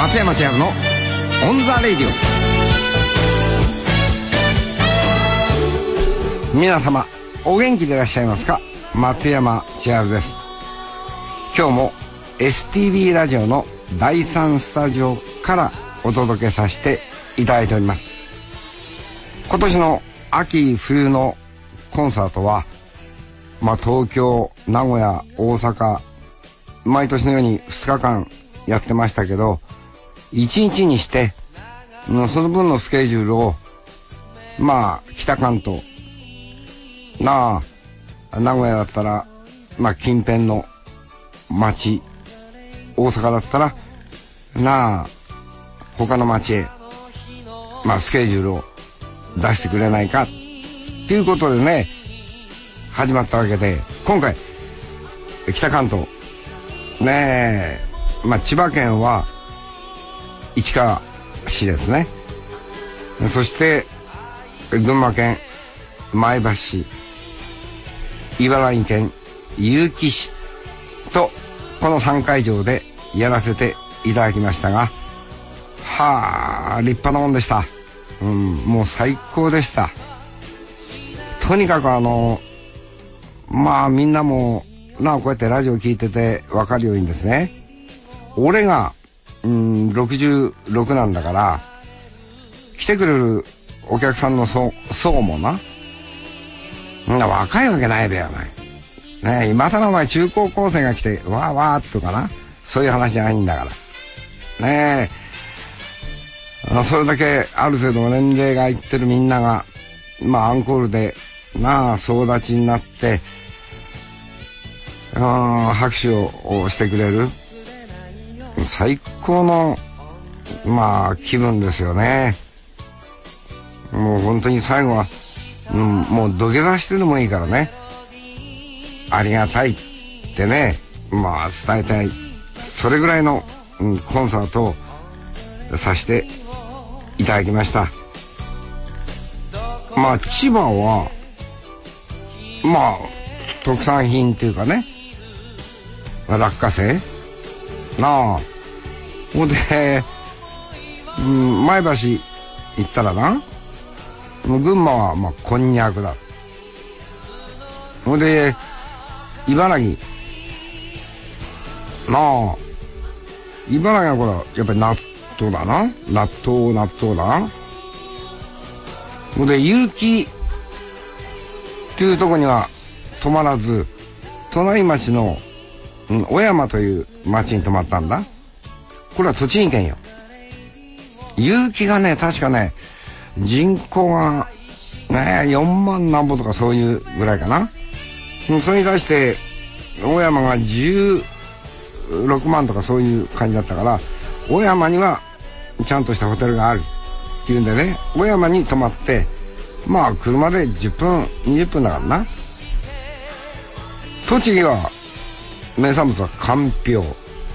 松山千春のオンザレイディオ。皆様お元気でいらっしゃいますか。松山千春です。今日も STB ラジオの第3スタジオからお届けさせていただいております。今年の秋冬のコンサートは東京、名古屋、大阪、毎年のように2日間やってましたけど、1日にしてその分のスケジュールを北関東名古屋だったら近辺の町、大阪だったら他の町へスケジュールを出してくれないかっていうことでね始まったわけで、今回北関東ね千葉県は市川市ですね。そして群馬県前橋市、茨城県結城市とこの3会場でやらせていただきましたが、立派なもんでした。もう最高でした。とにかくみんなもこうやってラジオ聞いてて分かるようにですね、俺が66なんだから、来てくれるお客さんの層も若いわけないべやない。今更お前中高校生が来てわーわーとかそういう話じゃないんだからね。それだけある程度の年齢がいってるみんながアンコールで総立ちになって拍手をしてくれる最高の気分ですよね。もう本当に最後はもう土下座してでもいいからね、ありがたいってね伝えたい、それぐらいのコンサートをさせていただきました。千葉は特産品っていうかね、落花生ほんで前橋行ったら群馬はこんにゃくだ。ほんで茨城茨城はこれやっぱり納豆だな。納豆だ。ほんで結城っていうとこには泊まらず、隣町の小山という町に泊まったんだ。これは栃木県よ。結城がね確かね人口が4万何ぼとかそういうぐらいかな。それに対して小山が16万とかそういう感じだったから、小山にはちゃんとしたホテルがあるっていうんでね、小山に泊まって車で10分20分だからな。栃木は名産物はかんぴょう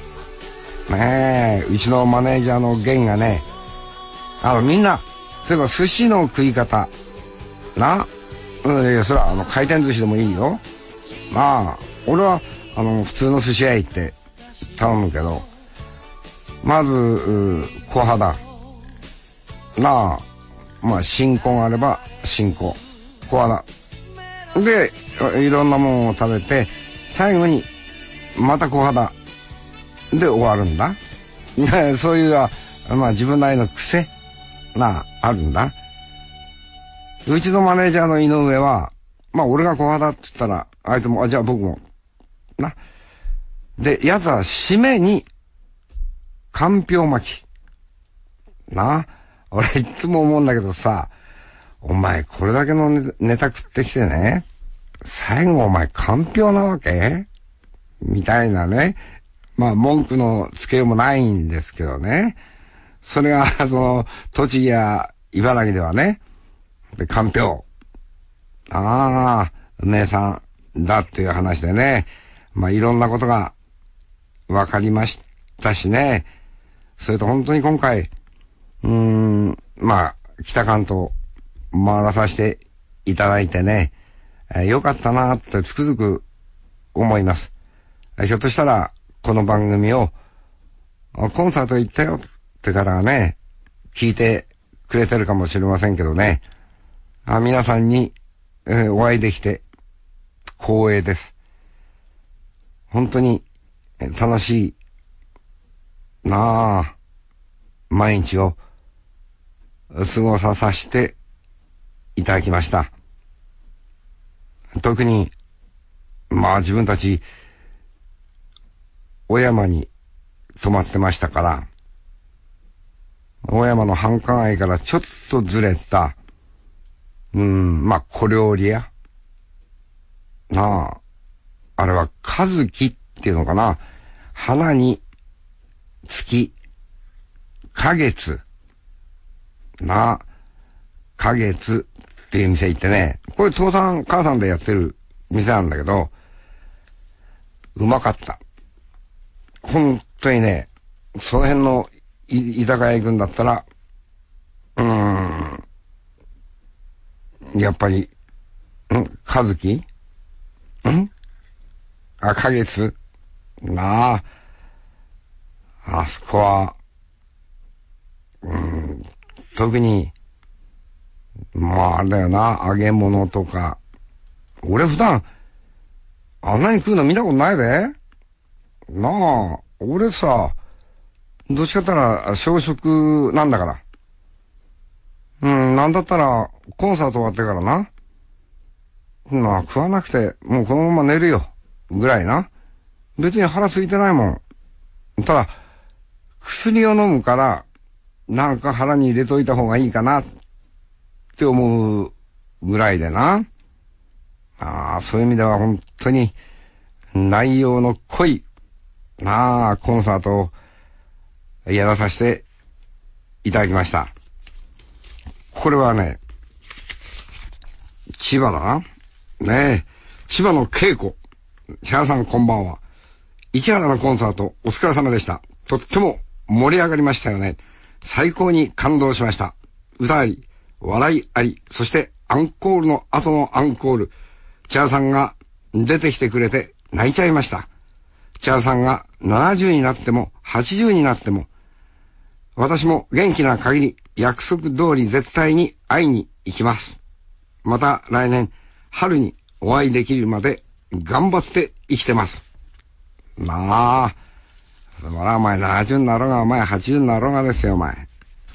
うちのマネージャーの源がねみんなそういえば寿司の食い方それは回転寿司でもいいよ。俺は普通の寿司屋行って頼むけど、まず小肌新子があれば新子、小肌でいろんなものを食べて、最後にまた小肌で終わるんだ。そういう自分なりの癖あるんだ。うちのマネージャーの井上は俺が小肌って言ったらあいつもじゃあ僕もで、奴は締めにかんぴょう巻き俺いつも思うんだけどさ、お前これだけのネタ食ってきてね、最後お前かんぴょうなわけみたいなね、文句のつけようもないんですけどね。それが栃木や茨城ではね、かんぴょう名産だっていう話でね、いろんなことが分かりましたしね。それと本当に今回北関東回らさせていただいてね、よかったなってつくづく思います。ひょっとしたらこの番組をコンサート行ったよ、 ってからね、聞いてくれてるかもしれませんけどね。皆さんに、お会いできて光栄です。本当に楽しいなあ毎日を過ごさせていただきました。特に自分たち小山に泊まってましたから、小山の繁華街からちょっとずれた小料理屋あれは和樹っていうのかな、花に月花月花月っていう店行ってね、これ父さん母さんでやってる店なんだけど、うまかった。本当にね、その辺の居酒屋行くんだったら、やっぱり、和樹花月あそこは、特に、あれだよな、揚げ物とか。俺普段、あんなに食うの見たことないべ。俺さ、どっちかって言ったら小食なんだから。なんだったら、コンサート終わってからな。食わなくて、もうこのまま寝るよ。ぐらいな。別に腹空いてないもん。ただ、薬を飲むから、なんか腹に入れといた方がいいかなって思うぐらいでな。そういう意味では本当に内容の濃いコンサートをやらさせていただきました。これはね、千葉だな。ねえ、千葉の稽古。千葉さんこんばんは。市原のコンサートお疲れ様でした。とっても盛り上がりましたよね。最高に感動しました。歌あり、笑いあり、そしてアンコールの後のアンコール。千葉さんが出てきてくれて泣いちゃいました。千葉さんが70になっても80になっても、私も元気な限り約束通り絶対に会いに行きます。また来年春にお会いできるまで頑張って生きてます。お前70になろうがお前80になろうがですよお前。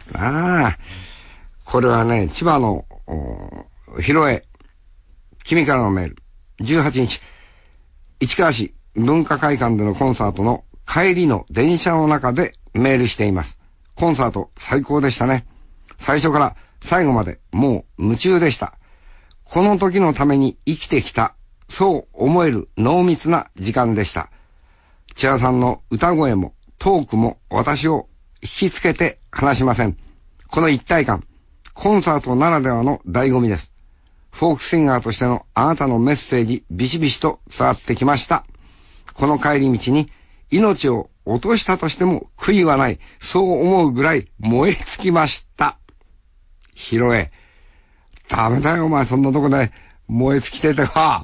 これはね、千葉の広江君からのメール。18日市川市文化会館でのコンサートの帰りの電車の中でメールしています。コンサート最高でしたね。最初から最後までもう夢中でした。この時のために生きてきた、そう思える濃密な時間でした。千葉さんの歌声もトークも私を引きつけて離しません。この一体感、コンサートならではの醍醐味です。フォークシンガーとしてのあなたのメッセージビシビシと伝わってきました。この帰り道に命を落としたとしても悔いはない。そう思うぐらい燃え尽きました。広江。ダメだよお前そんなとこで燃え尽きてては。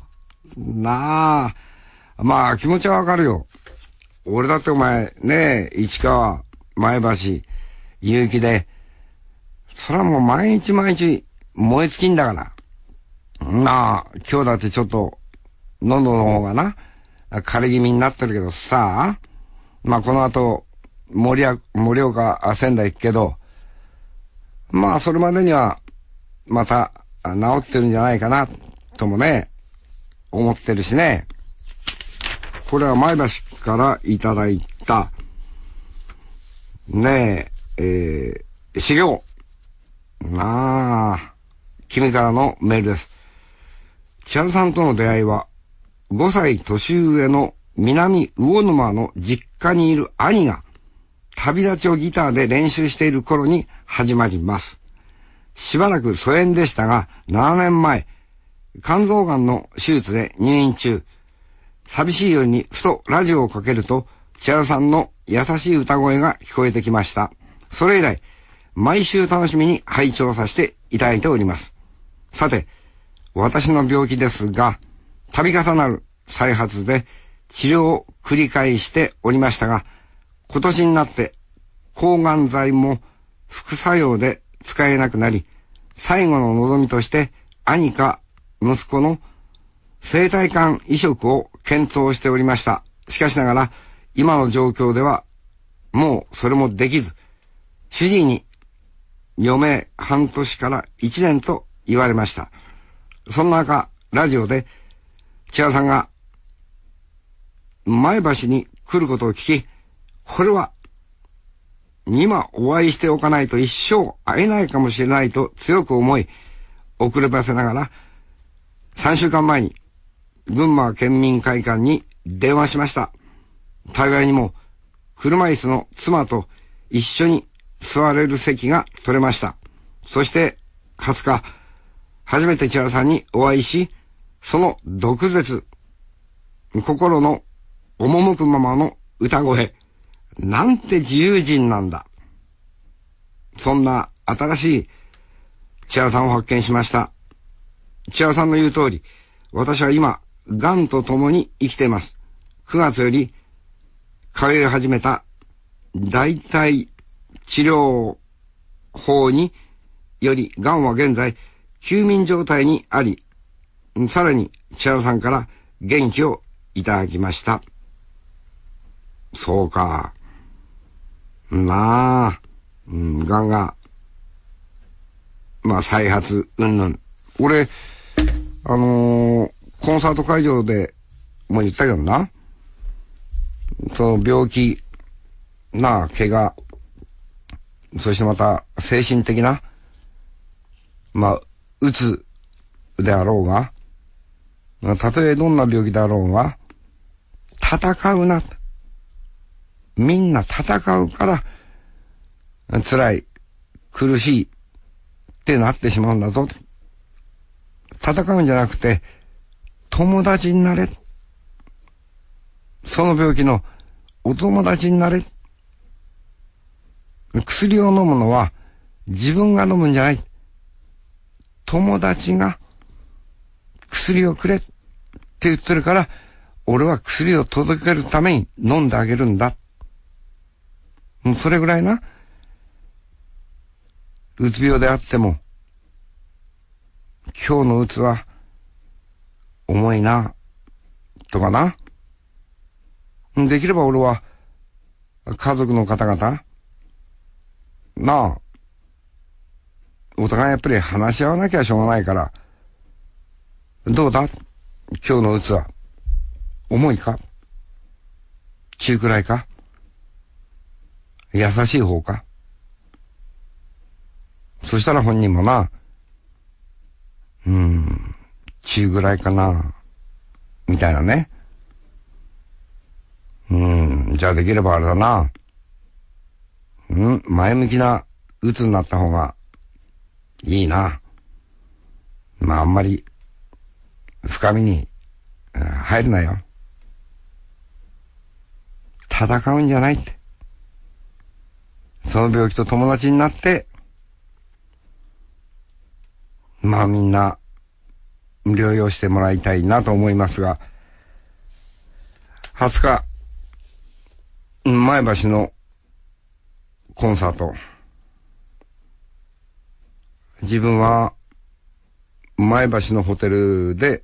気持ちはわかるよ。俺だってお前ねえ、市川、前橋、結城で、そらもう毎日毎日燃え尽きんだから。今日だってちょっと喉の方がな、枯れ気味になってるけどさ、この後盛岡、仙台行くけど、それまでにはまた治ってるんじゃないかなともね思ってるしね。これは前橋からいただいたね修行君からのメールです。千春さんとの出会いは5歳年上の南魚沼の実家にいる兄が旅立ちをギターで練習している頃に始まります。しばらく疎遠でしたが、7年前、肝臓がんの手術で入院中、寂しい夜にふとラジオをかけると、千春さんの優しい歌声が聞こえてきました。それ以来、毎週楽しみに拝聴させていただいております。さて、私の病気ですが、度重なる再発で治療を繰り返しておりましたが、今年になって抗がん剤も副作用で使えなくなり、最後の望みとして兄か息子の生体管移植を検討しておりました。しかしながら今の状況ではもうそれもできず、主治医に余命半年から1年と言われました。そんな中、ラジオで千葉さんが前橋に来ることを聞き、これは今お会いしておかないと一生会えないかもしれないと強く思い、遅ればせながら3週間前に群馬県民会館に電話しました。幸いにも車椅子の妻と一緒に座れる席が取れました。そして20日、初めて千原さんにお会いし、その毒舌、心の赴くままの歌声、なんて自由人なんだ。そんな新しい千原さんを発見しました。千原さんの言う通り、私は今、癌と共に生きています。9月より通い始めた代替治療法により癌は現在休眠状態にあり、さらに千原さんから元気をいただきました。そうか。まあ、癌が、まあ再発、俺、コンサート会場でも言ったけどな、その病気、怪我、そしてまた精神的な、うつであろうが、たとえどんな病気であろうが、戦うな。みんな戦うから、辛い、苦しいってなってしまうんだぞ。戦うんじゃなくて、友達になれ。その病気のお友達になれ。薬を飲むのは自分が飲むんじゃない。友達が薬をくれって言ってるから、俺は薬を届けるために飲んであげるんだ。それぐらいな。うつ病であっても、今日のうつは重いな、とかな。できれば俺は家族の方々、お互いやっぱり話し合わなきゃしょうがないから、どうだ？今日のうつは重いか？中くらいか？優しい方か？そしたら本人も中ぐらいかな、みたいなね。じゃあできればあれだな。前向きな鬱になった方がいいな。あんまり深みに入るなよ。戦うんじゃないって。その病気と友達になって、みんな療養してもらいたいなと思いますが、20日、前橋のコンサート。自分は前橋のホテルで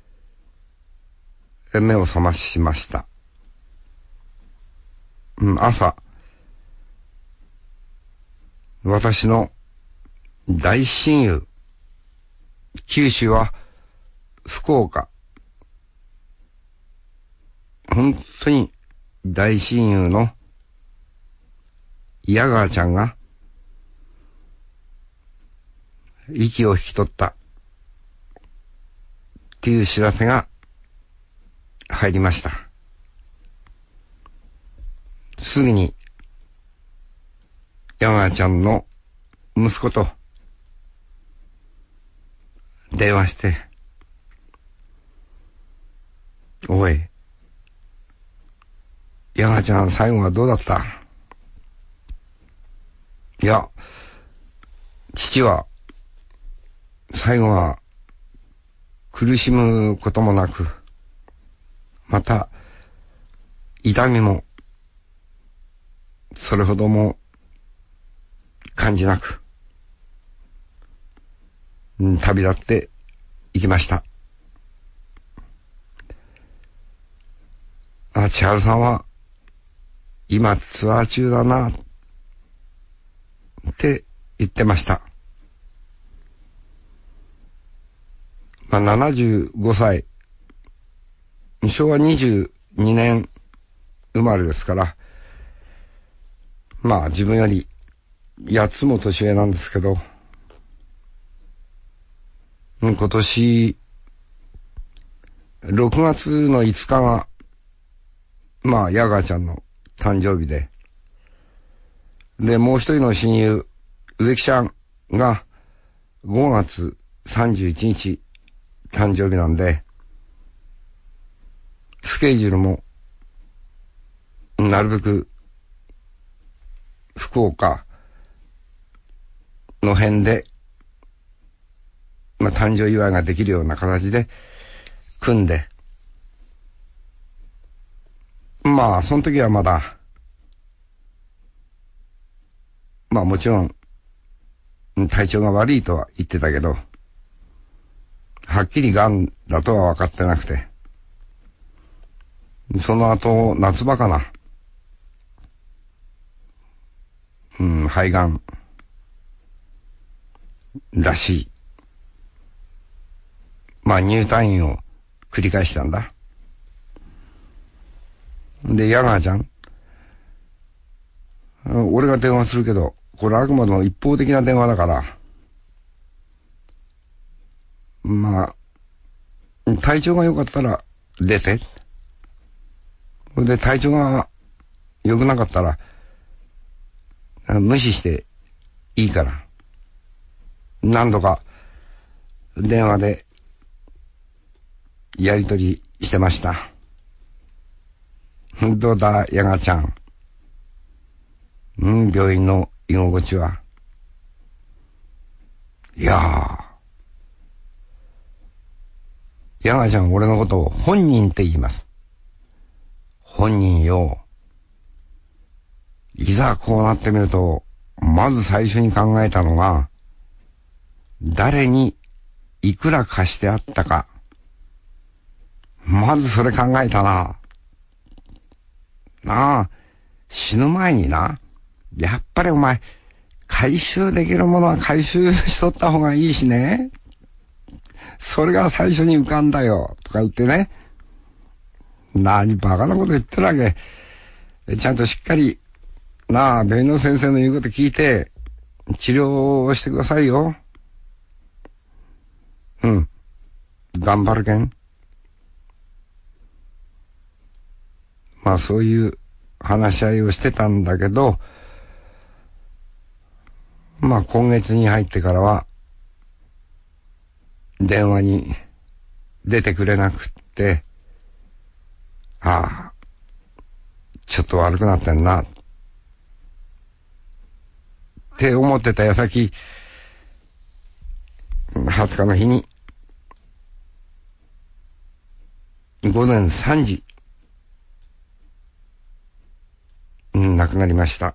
目を覚ましました。朝、私の大親友、九州は福岡、本当に大親友の矢川ちゃんが息を引き取ったっていう知らせが入りました。すぐに矢川ちゃんの息子と電話して、おい、矢川ちゃん最後はどうだった？いや、父は最後は苦しむこともなく、また痛みもそれほども感じなく、旅立って行きました。千春さんは今ツアー中だなって言ってました。75歳、昭和22年生まれですから、自分より8つも年上なんですけど、今年6月の5日がヤガーちゃんの誕生日で、もう一人の親友植木ちゃんが5月31日誕生日なんで、スケジュールもなるべく福岡の辺で誕生祝いができるような形で組んで、その時はまだもちろん体調が悪いとは言ってたけど、はっきり癌だとは分かってなくて、その後夏場かな、肺がんらしい。入退院を繰り返したんだ。で、ヤガーちゃん、俺が電話するけど、これあくまでも一方的な電話だから、体調が良かったら出て。で、体調が良くなかったら、無視していいから。何度か電話でやりとりしてました。どうだ、ヤガちゃん。病院の居心地は。いやー、ヤガちゃん俺のことを本人って言います。本人よ。いざこうなってみると、まず最初に考えたのが、誰にいくら貸してあったか。まずそれ考えたな。死ぬ前にな、やっぱりお前、回収できるものは回収しとった方がいいしね。それが最初に浮かんだよ、とか言ってね。何バカなこと言ってるわけ。ちゃんとしっかり、病院の先生の言うこと聞いて、治療をしてくださいよ。頑張るけん。そういう話し合いをしてたんだけど、今月に入ってからは、電話に出てくれなくって、ちょっと悪くなってんな、って思ってた矢先、20日の日に、午前3時、亡くなりました。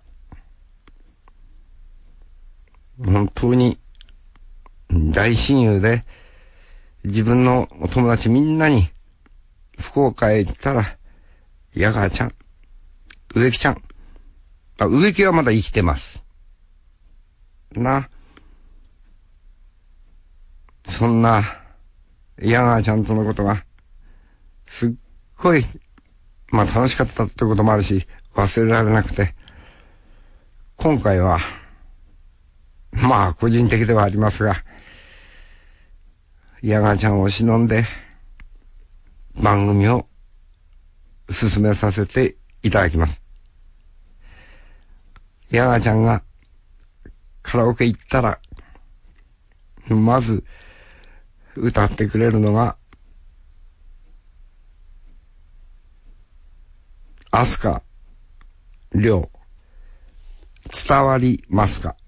本当に大親友で、自分のお友達みんなに福岡へ行ったら、ヤガーちゃん、植木ちゃん、植木はまだ生きてますそんなヤガーちゃんとのことがすっごい楽しかったってこともあるし、忘れられなくて、今回は個人的ではありますが、ヤガーちゃんを忍んで番組を進めさせていただきます。ヤガーちゃんがカラオケ行ったら、まず歌ってくれるのが飛鳥涼、伝わりますか。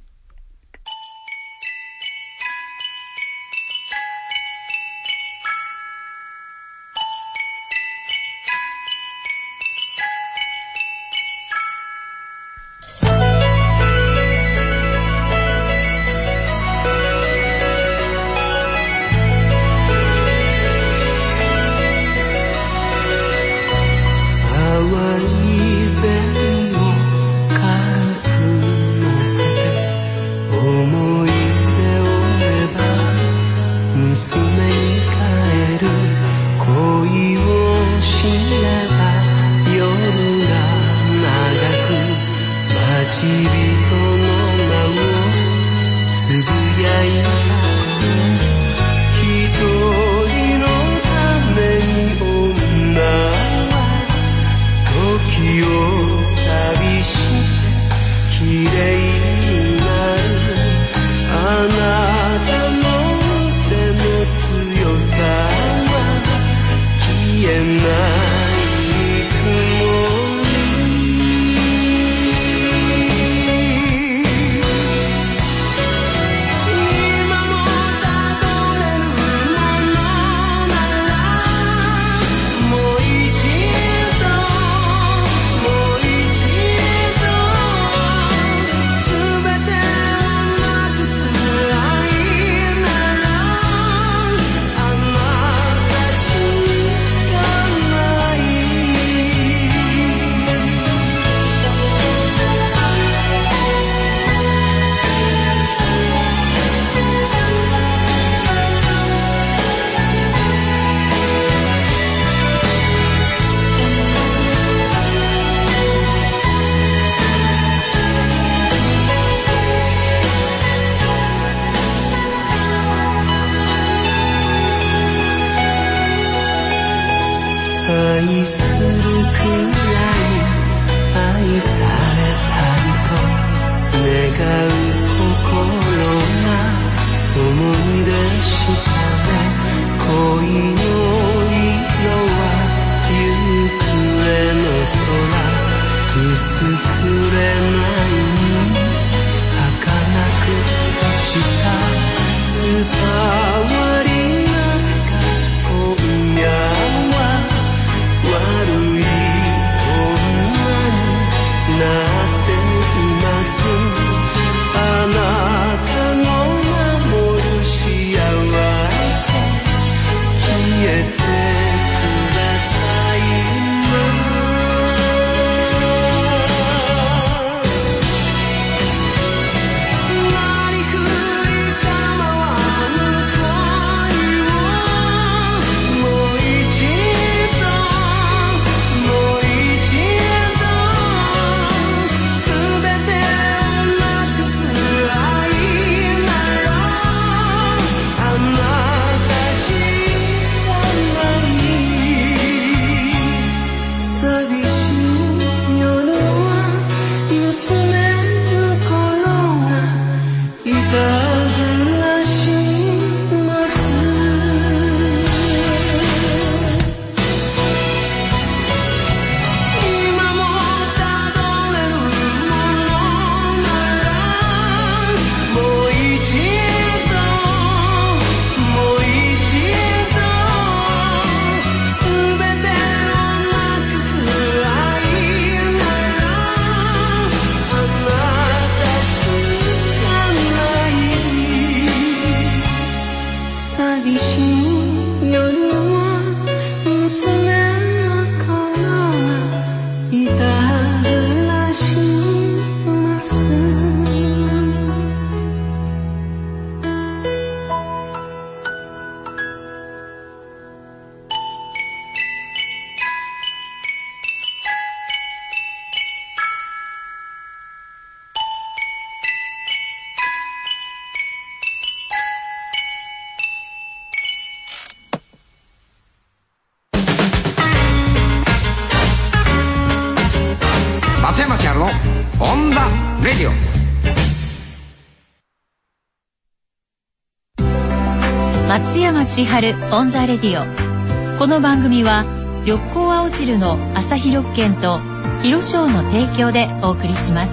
松山千春オンザレディオ。この番組は緑光青汁の朝日緑券と広商の提供でお送りします。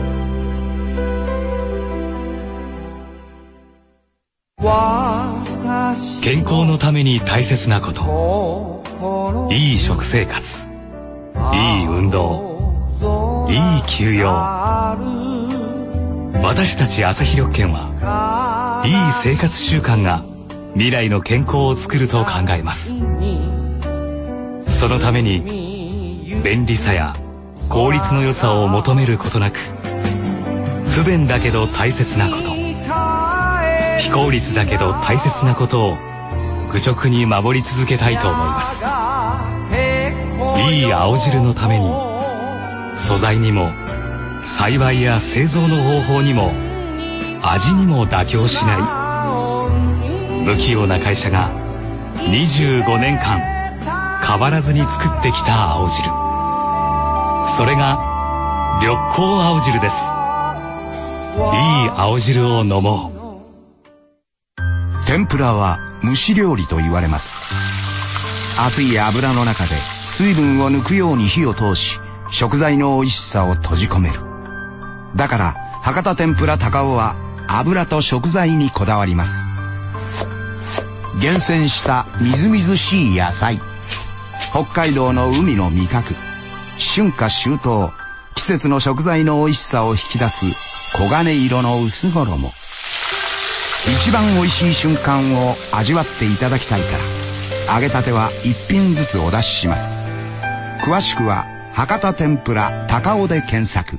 健康のために大切なこと、いい食生活、いい運動、いい休養。私たち朝日緑券はいい生活習慣が未来の健康を作ると考えます。そのために便利さや効率の良さを求めることなく、不便だけど大切なこと、非効率だけど大切なことを愚直に守り続けたいと思います。いい青汁のために、素材にも栽培や製造の方法にも味にも妥協しない不器用な会社が25年間変わらずに作ってきた青汁、それが緑光青汁です。いい青汁を飲もう。 天ぷらは蒸し料理と言われます。熱い油の中で水分を抜くように火を通し、食材の美味しさを閉じ込める。だから博多天ぷら高尾は油と食材にこだわります。厳選したみずみずしい野菜、北海道の海の味覚、春夏秋冬、季節の食材の美味しさを引き出す黄金色の薄衣。一番美味しい瞬間を味わっていただきたいから、揚げたては一品ずつお出しします。詳しくは博多天ぷら高尾で検索。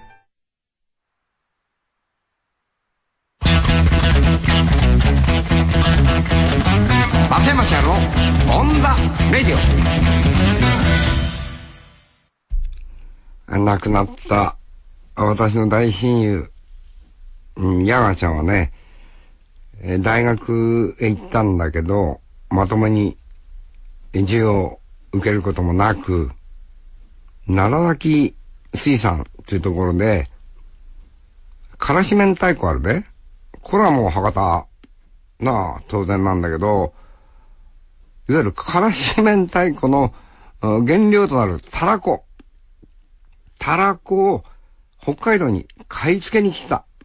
松山千春のオンザレディオ。亡くなった私の大親友、ヤガちゃんはね、大学へ行ったんだけど、まともに授業を受けることもなく、奈良崎水産っていうところで、からし明太子あるべ。これはもう博多なあ当然なんだけど、いわゆるからし明太子の原料となるたらこを北海道に買い付けに来た。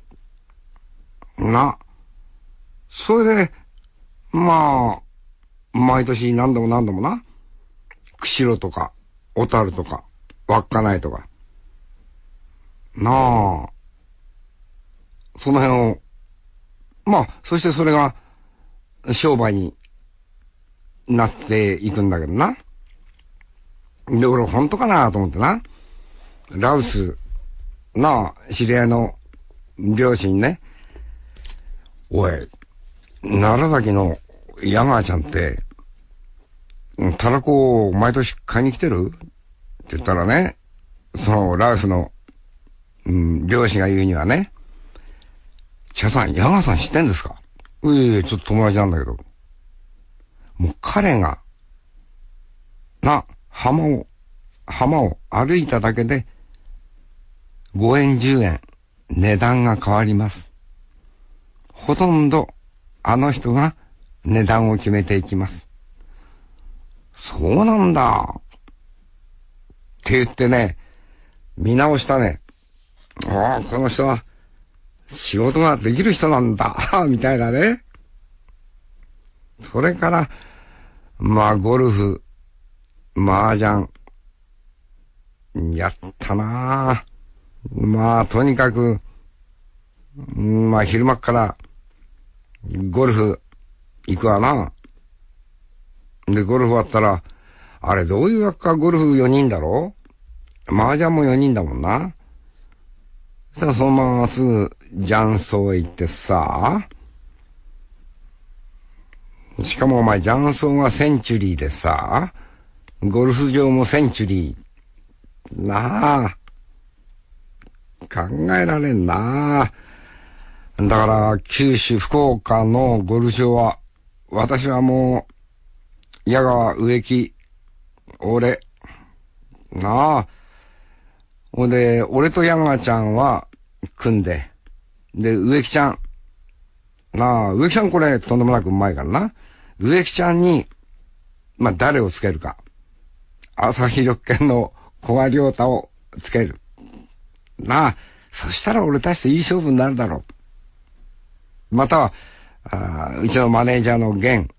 それで、まあ、毎年何度もな、釧路とか、小樽とか、稚内とか。その辺を、そしてそれが商売になっていくんだけどな。で、俺本当かなと思ってな。ラウス、知り合いの両親にね、おい、奈良崎のヤガーちゃんって、たらこを毎年買いに来てるって言ったらね、そのラウスの、両親が言うにはね、茶さん、ヤガーさん知ってんですか？ちょっと友達なんだけど。もう彼が、浜を歩いただけで、5円10円、値段が変わります。ほとんど、あの人が値段を決めていきます。そうなんだ。って言ってね、見直したね。この人は、仕事ができる人なんだ、みたいなね。それから、ゴルフ、麻雀、やったなぁ。とにかく、昼間っから、ゴルフ、行くわな。で、ゴルフ終わったら、あれどういうわけかゴルフ4人だろ？麻雀も4人だもんな。そしたらそのまますぐ、雀荘へ行ってさ、しかも雀荘がセンチュリーでさ、ゴルフ場もセンチュリー。考えられんな。だから、九州、福岡のゴルフ場は、私はもう、矢川、植木、俺、ほんで、俺と矢川ちゃんは、組んで、で、植木ちゃん、植木ちゃんこれ、とんでもなくうまいからな。植木ちゃんに、誰をつけるか。朝日緑犬の古賀亮太をつける。そしたら俺たちといい勝負になるだろう。または、うちのマネージャーの源。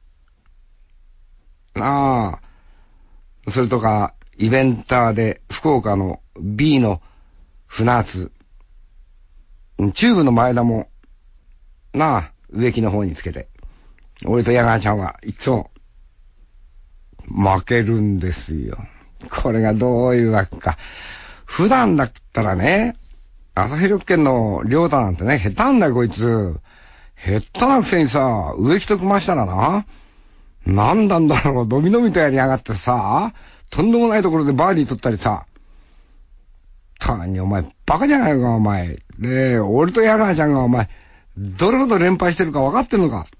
それとか、イベンターで、福岡の B の船津。中部の前田も、植木の方につけて。俺と矢川ちゃんはいつも、負けるんですよ。これがどういうわけか。普段だったらね、朝日緑犬の亮太なんてね、下手なんだよこいつ。下手なくせにさ、植木と組ましたらなんなんだろう、ドミノミとやりやがってさ、とんでもないところでバーディー取ったりさ。単にお前、バカじゃないか、お前。で、俺と矢川ちゃんがお前、どれほど連敗してるか分かってんのか。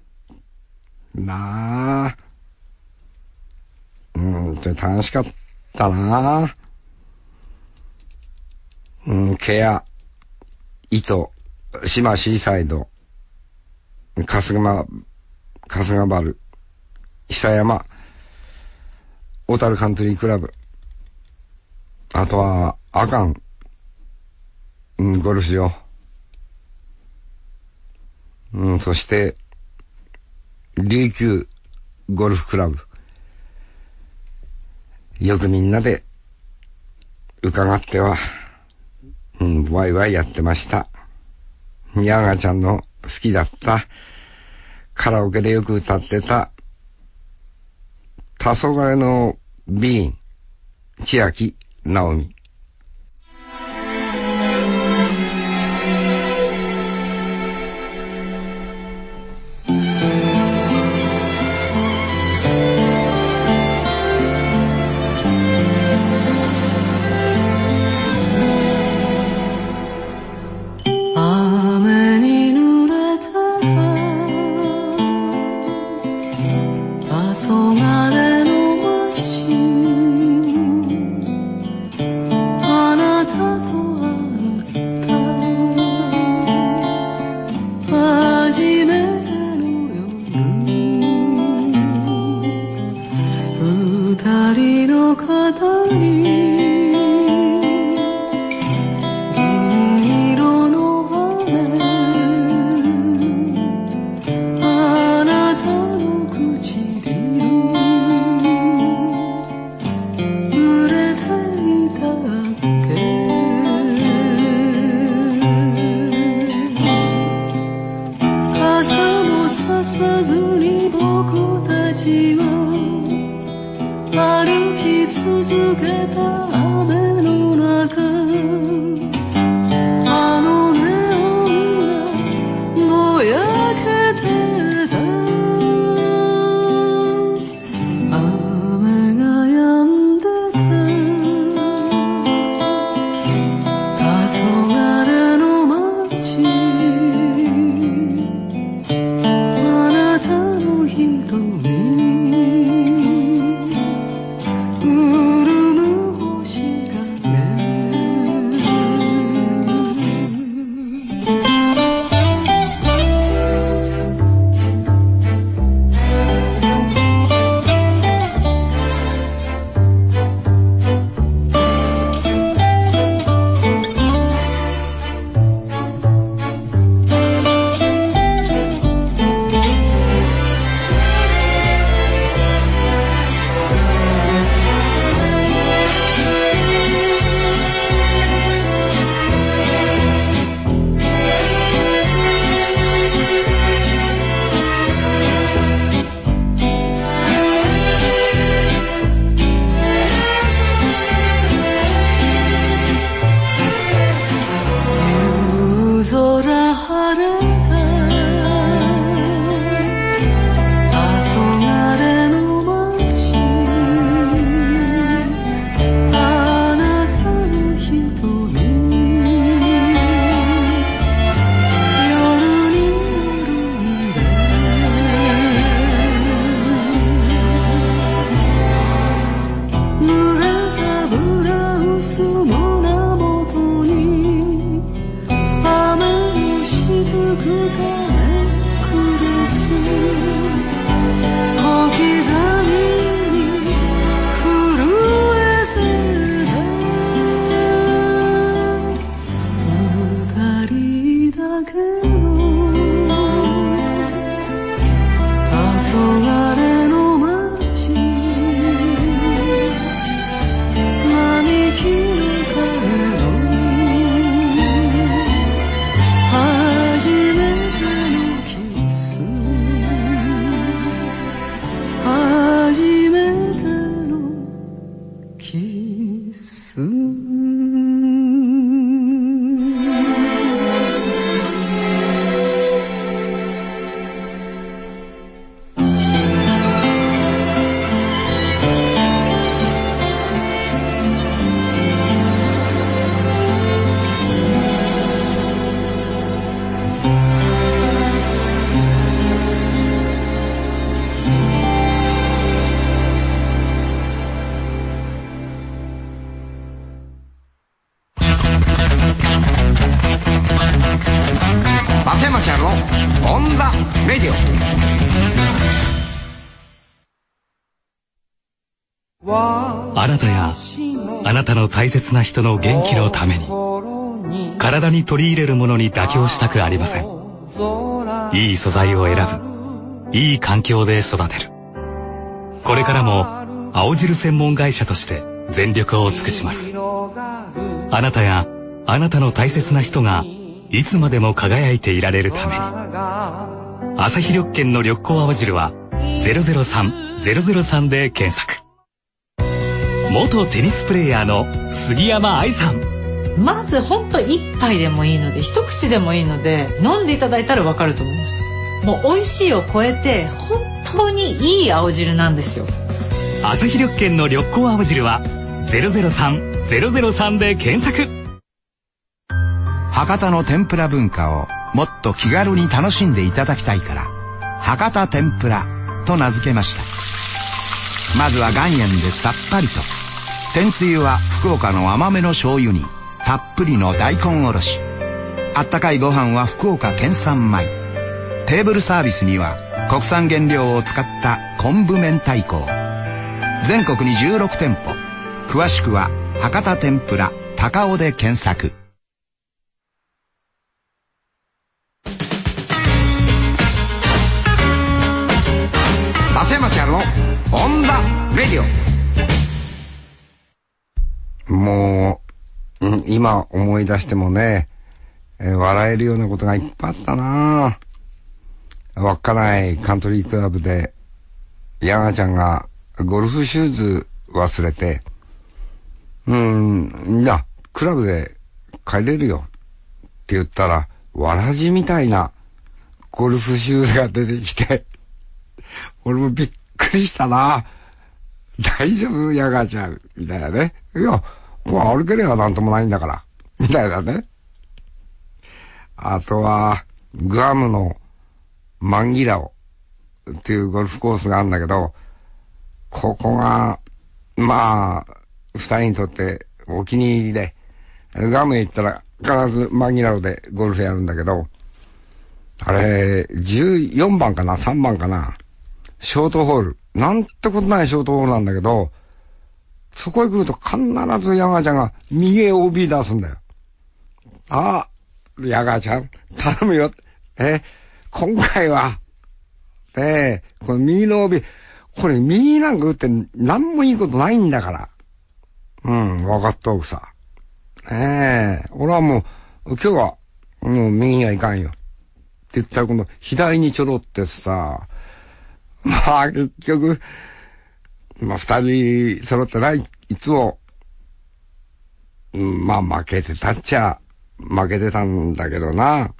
楽しかったなケア、糸、島シーサイド、春春日原、久山、小樽カントリークラブ、あとは、阿寒、ゴルフ場、そして、琉球ゴルフクラブ、よくみんなで伺っては、ワイワイやってました。ヤガちゃんの好きだったカラオケでよく歌ってた黄昏のビーン、千秋直美。 星があなたやあなたの大切な人の元気のために、体に取り入れるものに妥協したくありません。いい素材を選ぶ、いい環境で育てる。これからも青汁専門会社として全力を尽くします。あなたやあなたの大切な人がいつまでも輝いていられるために、アサヒ緑健の緑光青汁は003-003で検索。元テニスプレーヤーの杉山愛さん。 まずほんと一杯でもいいので、一口でもいいので飲んでいただいたらわかると思います。もう美味しいを超えて本当にいい青汁なんですよ。 アサヒ緑健の緑光青汁は003-003で検索。 博多の天ぷら文化をもっと気軽に楽しんでいただきたいから、博多天ぷらと名付けました。まずは岩塩でさっぱりと。天つゆは福岡の甘めの醤油にたっぷりの大根おろし。あったかいご飯は福岡県産米。テーブルサービスには国産原料を使った昆布明太子。全国に16店舗。詳しくは博多天ぷら高尾で検索。 松山千春のオンダレディオ。もう、今思い出してもね、笑えるようなことがいっぱいあったな。稚内カントリークラブでヤガちゃんがゴルフシューズ忘れて、いやクラブで帰れるよって言ったら、わらじみたいなゴルフシューズが出てきて、俺もびっくりしたな。大丈夫ヤガちゃんみたいなね。いや、歩ければなんともないんだからみたいなね。あとはグアムのマンギラオっていうゴルフコースがあるんだけど、ここがまあ二人にとってお気に入りで、グアムへ行ったら必ずマンギラオでゴルフやるんだけど、あれ14番かな3番かな、ショートホール、なんてことないショートホールなんだけど、そこへ来ると必ずヤガちゃんが右へ OB 出すんだよ。あ、ヤガちゃん頼むよ。今回はこれ右の OB、これ右なんか打って何もいいことないんだから。分かっとくさ。俺はもう今日はもう右にはいかんよって言ったら、今度左にちょろってさ、まあ結局二人揃ってない、いつもまあ負けてたっちゃ負けてたんだけどな。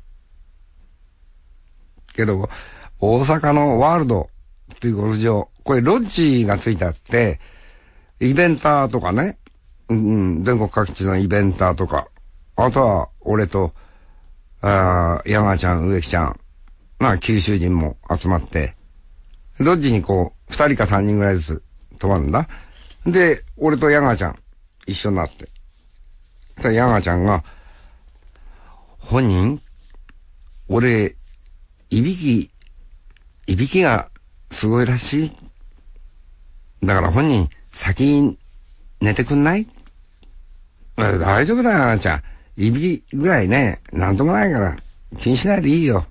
けど大阪のワールドっていうゴルフ場、これロッジがついてあって、イベンターとかね、全国各地のイベンターとか、あとは俺と山ちゃん、植木ちゃん、まあ九州人も集まって、ロッジにこう2人か3人ぐらいずつ泊まるんだ。で俺と山ちゃん一緒になって、山ちゃんが、本人俺いびきがすごいらしい。だから本人先に寝てくんない？大丈夫だよ、あんちゃん。いびきぐらいね、なんともないから気にしないでいいよ。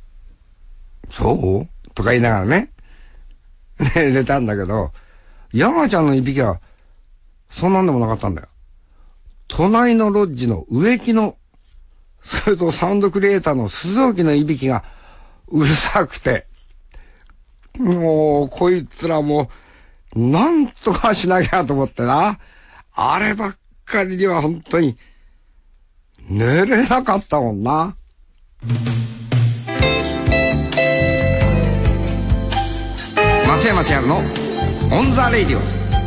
そうとか言いながらね。寝たんだけど、山ちゃんのいびきはそんなんでもなかったんだよ。隣のロッジの植木の、それとサウンドクリエイターの鈴置のいびきがうるさくて、もうこいつらもなんとかしなきゃと思ってな、あればっかりには本当に寝れなかったもんな。松山千春のオンザレイディオ。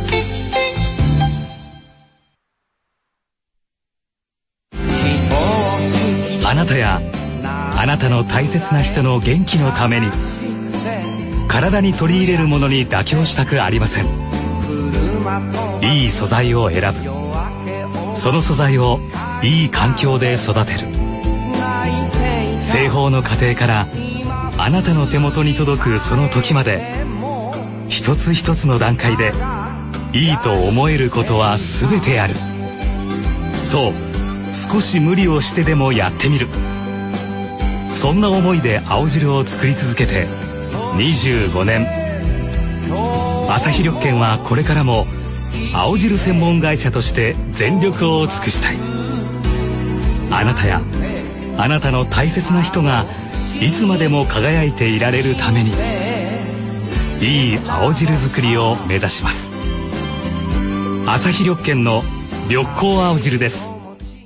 あなたやあなたの大切な人の元気のために、体に取り入れるものに妥協したくありません。いい素材を選ぶ、その素材をいい環境で育てる。製法の過程からあなたの手元に届くその時まで、一つ一つの段階でいいと思えることは全てある。そう、少し無理をしてでもやってみる。そんな思いで青汁を作り続けて25年。アサヒ緑健はこれからも青汁専門会社として全力を尽くしたい。あなたやあなたの大切な人がいつまでも輝いていられるために、いい青汁作りを目指します。アサヒ緑健の緑光青汁です。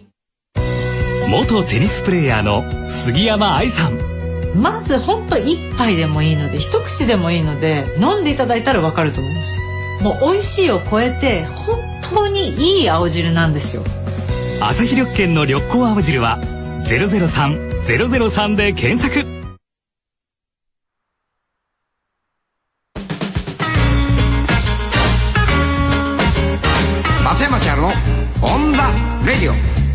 元テニスプレーヤーの杉山愛さん。 まずほんと一杯でもいいので、一口でもいいので飲んでいただいたらわかると思います。もう美味しいを超えて本当にいい青汁なんですよ。 アサヒ緑健の緑光青汁は003-003で検索。 松山千春のオンダレディ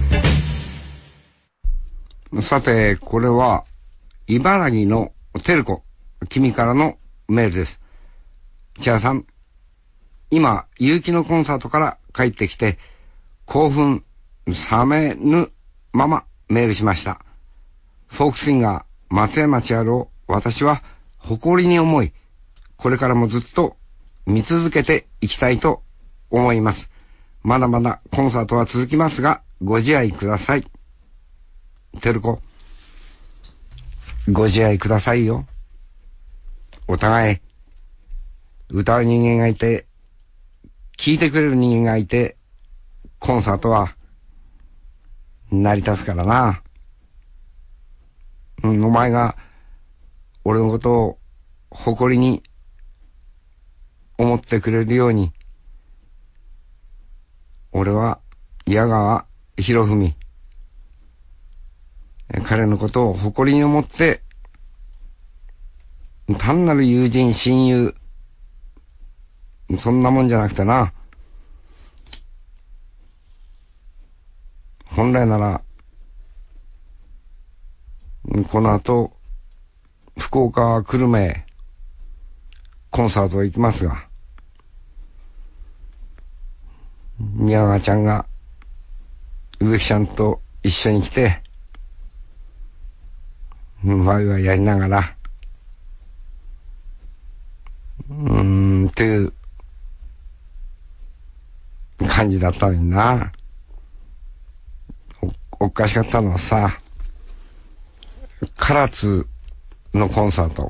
オ。さて、これは茨城のテルコ、君からのメールです。千春さん、今結城のコンサートから帰ってきて興奮冷めぬままメールしました。フォークシンガー松山千春を私は誇りに思い、これからもずっと見続けていきたいと思います。まだまだコンサートは続きますがご自愛ください。テルコ、ご自愛くださいよ。お互い歌う人間がいて、聴いてくれる人間がいて、コンサートは成り立つからな。お前が俺のことを誇りに思ってくれるように、俺は矢川博文、彼のことを誇りに思って、単なる友人親友、そんなもんじゃなくてな、本来ならこの後福岡久留米コンサート行きますが、宮川ちゃんが植木ちゃんと一緒に来てワイワイやりながらっていう感じだったのにな。おかしかったのはさ、唐津のコンサート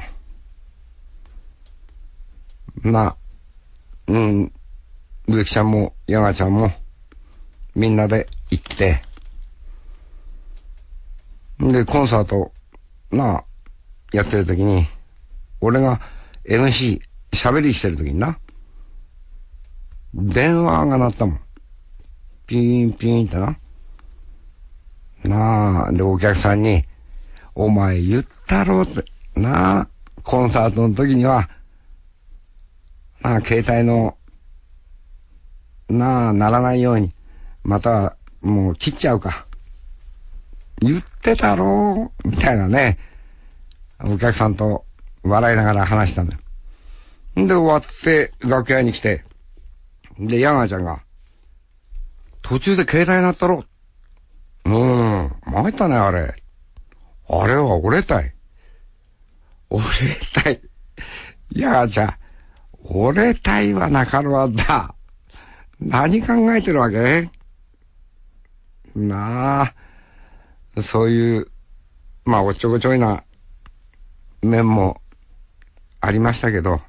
植木ちゃんも山ちゃんもみんなで行って、でコンサートやってる時に俺が MC 喋りしてる時にな、電話が鳴ったもん。ピーンピーンってでお客さんにお前言ったろってコンサートの時には携帯の鳴らないように、またはもう切っちゃうか言ってたろみたいなね、お客さんと笑いながら話したんだよ。で終わって楽屋に来て、で矢川ちゃんが途中で携帯鳴ったろ。参ったねあれは俺たい。矢川ちゃん、俺たいはなかろわだ。何考えてるわけそういうおっちょこちょいな面もありましたけど、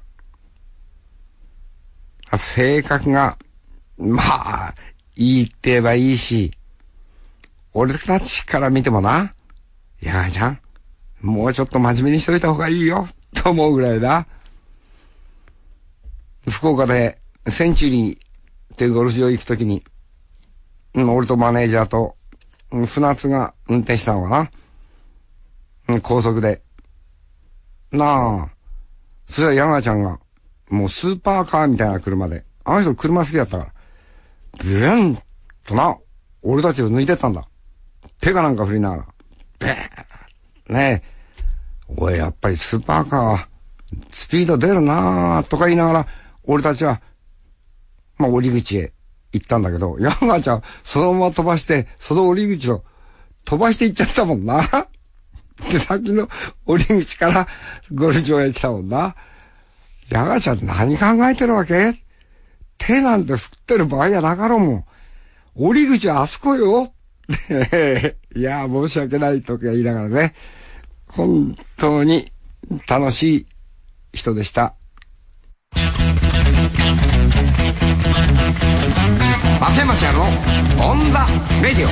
性格がいいって言えばいいし、俺たちから見てもな、いやちゃんもうちょっと真面目にしといた方がいいよと思うぐらいだ。福岡でセンチュリーっていうゴルフ場行くときに、俺とマネージャーと船津が運転したのかな、高速でそしたら山ちゃんがもうスーパーカーみたいな車で、あの人車好きだったからビューンと俺たちを抜いてったんだ。手がなんか振りながらベーおいやっぱりスーパーカーはスピード出るなとか言いながら、俺たちはまあ、降り口へ行ったんだけど、山ちゃん、そのまま飛ばして、その降り口を飛ばして行っちゃったもんな。で、先の降り口からゴルフ場へ来たもんな。山ちゃん何考えてるわけ？手なんて振ってる場合じゃなかろうもん。降り口はあそこよ。いや、申し訳ないとか言いながらね、本当に楽しい人でした。松山千春のオンザレディオ。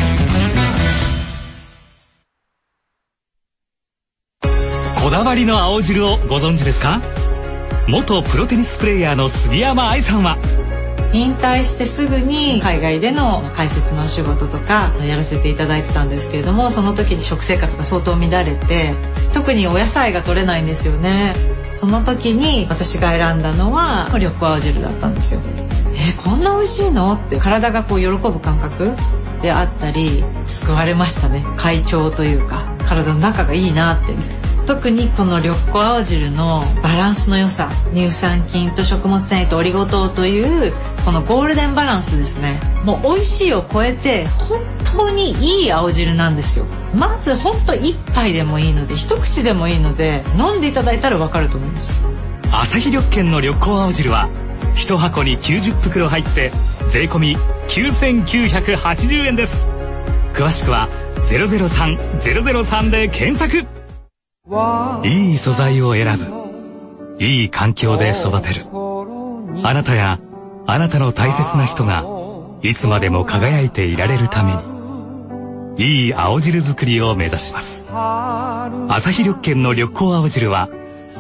こだわりの青汁をご存知ですか？元プロテニスプレーヤーの杉山愛さんは、 引退してすぐに海外での解説のお仕事とかやらせていただいてたんですけれども、その時に食生活が相当乱れて、特にお野菜が取れないんですよね。その時に私が選んだのは緑黄青汁だったんですよ。こんな美味しいのって体がこう喜ぶ感覚であったり、救われましたね。快調というか体の中がいいなって。特にこの緑黄青汁のバランスの良さ、乳酸菌と食物繊維とオリゴ糖というこのゴールデンバランスですね。もう美味しいを超えて本当にいい青汁なんですよ。まず本当一杯でもいいので、一口でもいいので飲んでいただいたら分かると思います。 アサヒ緑健の緑黄青汁は1箱に90袋入って税込み9980円です。詳しくは003-003で検索。いい素材を選ぶ、いい環境で育てる。あなたやあなたの大切な人がいつまでも輝いていられるために、いい青汁作りを目指します。アサヒ緑健の緑黄青汁は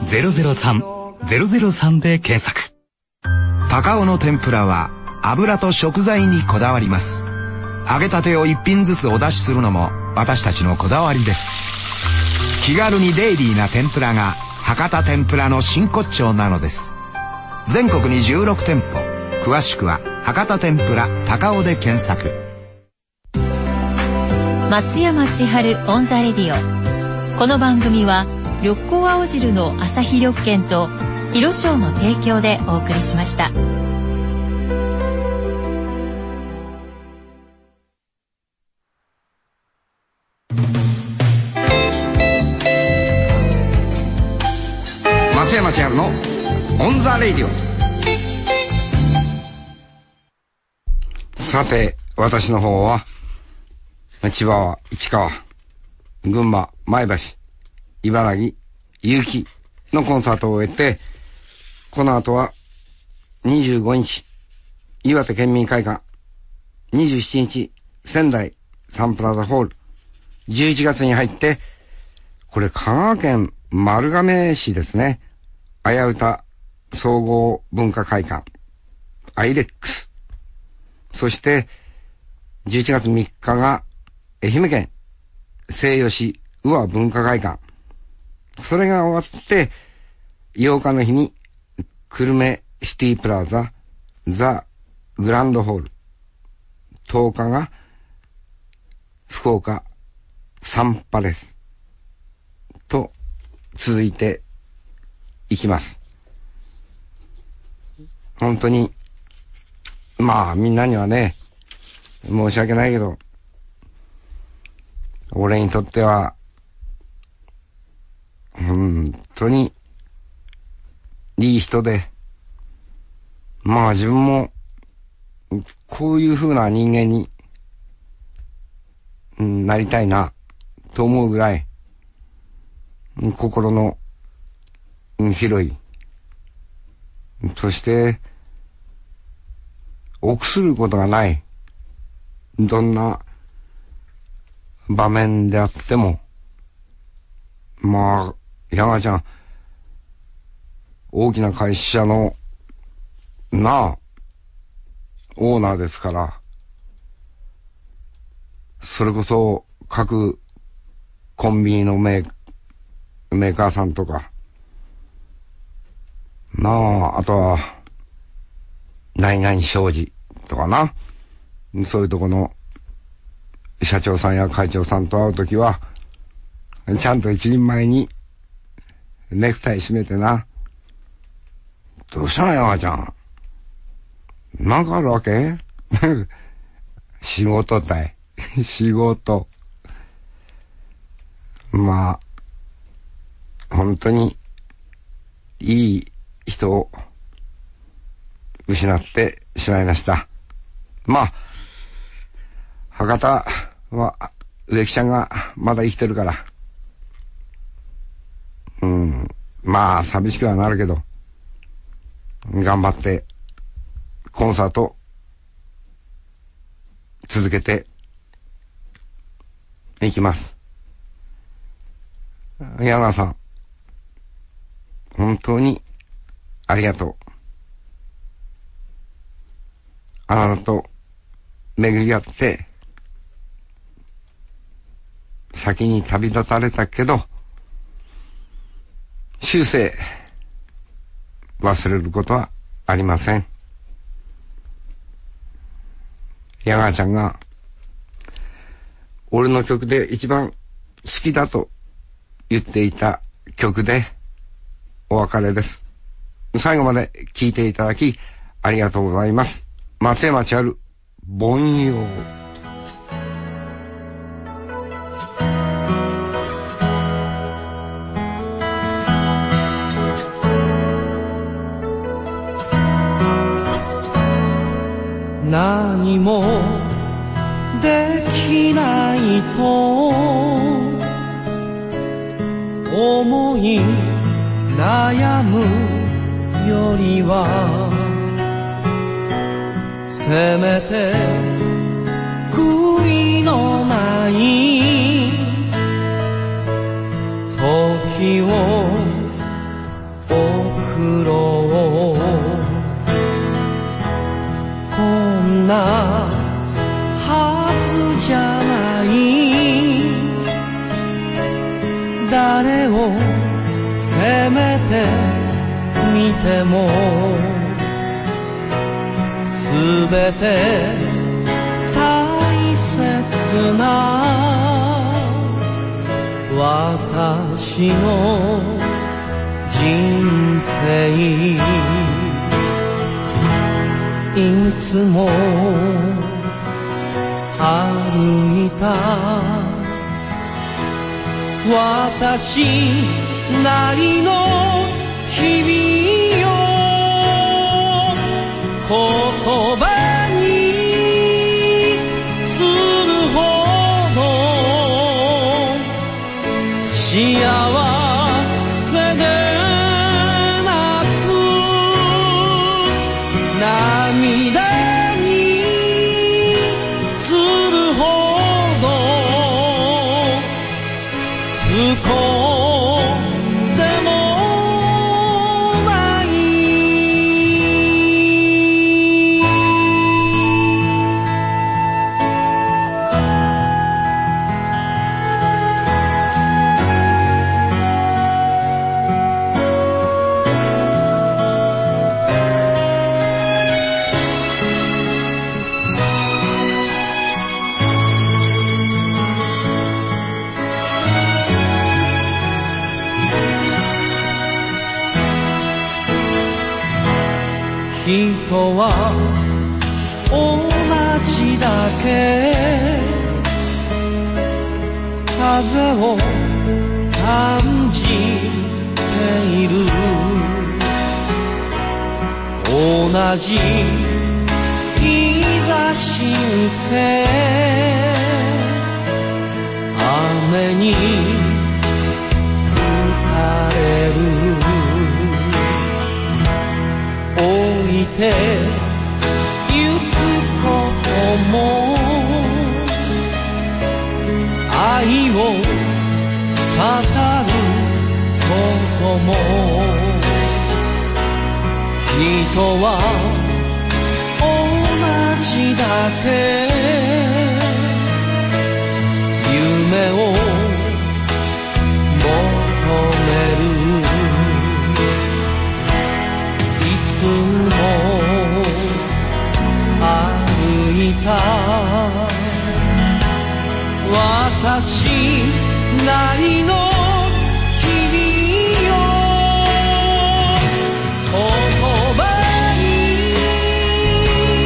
003-003で検索。 高尾の天ぷらは油と食材にこだわります。揚げたてを一品ずつお出しするのも私たちのこだわりです。気軽にデイリーな天ぷらが博多天ぷらの真骨頂なのです。全国に16店舗、詳しくは博多天ぷら高尾で検索。 松山千春オンザレディオ。この番組は緑黄青汁のアサヒ緑健と広商の提供でお送りしました。 松山千春のオンザレディオ。さて、私の方は千葉は市川、群馬前橋、茨城結城のコンサートを終えて、この後は25日岩手県民会館、27日仙台サンプラザホール、11月に入って、これ香川県丸亀市ですね、あやうた総合文化会館アイレックス、そして11月3日が愛媛県西予宇和文化会館、それが終わって8日の日に久留米シティプラザザ・グランドホール、10日が福岡サンパレスと続いていきます。本当にまあみんなにはね申し訳ないけど、俺にとっては本当にいい人で、まあ自分もこういう風な人間になりたいなと思うぐらい心の広い、そして臆することがない、どんな場面であっても、まあ山ちゃん大きな会社のオーナーですから、それこそ各コンビニのメーカーさんとかあとは何々商事とかな、そういうとこの社長さんや会長さんと会うときはちゃんと一人前にネクタイ締めてな、どうしたのよ、あちゃん。 なんかあるわけ仕事だい。仕事。まあ、本当に、いい人を失ってしまいました。まあ、博多は植木ちゃんがまだ生きてるから。まあ寂しくはなるけど、頑張ってコンサート続けていきます。矢川さん、本当にありがとう。あなたと巡り合って先に旅立たれたけど、終生忘れることはありません。矢川ちゃんが俺の曲で一番好きだと言っていた曲でお別れです。最後まで聴いていただきありがとうございます。松山千春、凡庸。 何もできないと思い悩むよりは、せめて悔いのない時を送ろう。こんなはずじゃない、誰を責めてみてもすべて大切な私の人生、いつも歩いた私なりの日々を言葉にするほど幸せでなく、涙にするほど不幸でもない。人は同じだけ風を感じている、同じ日差し受け雨に打たれる、置いてゆくことも愛を語ることも、人は同じだけ夢を求める、いつも歩いた私なりの日々を言葉に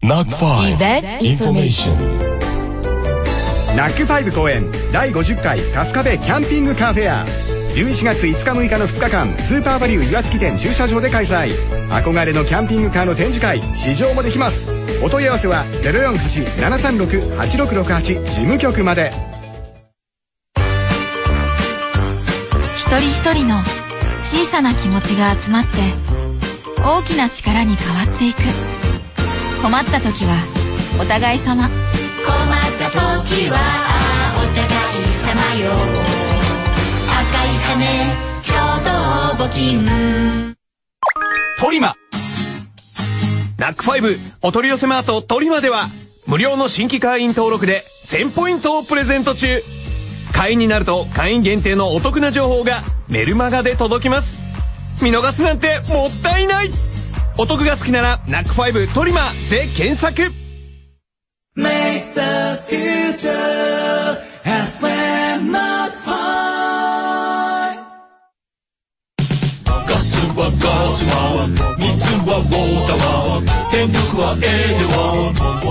NAC5 インフォメーション。 ナック5公演第50回春日部キャンピングカーフェア、11月5日6日の2日間スーパーバリュー岩槻店駐車場で開催。憧れのキャンピングカーの展示会、試乗もできます。お問い合わせは 048-736-8668 事務局まで。 一人一人の小さな気持ちが集まって大きな力に変わっていく。困った時はお互い様。困った時はお互い様よ。赤い羽共同募金。 トリマナック5お取り寄せマートトリマでは無料の新規会員登録で1000ポイントをプレゼント中。会員になると会員限定のお得な情報がメルマガで届きます。見逃すなんてもったいない。お得が好きならナック5トリマで検索。 Make the future FM NAC5。 ガスはガスは水はウォーターは電力はエネワ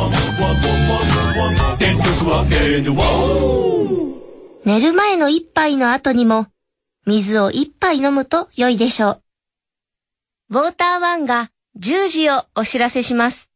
電力はエネワ。 寝る前の一杯の後にも水を一杯飲むと良いでしょう。ウォーターワンが10時をお知らせします。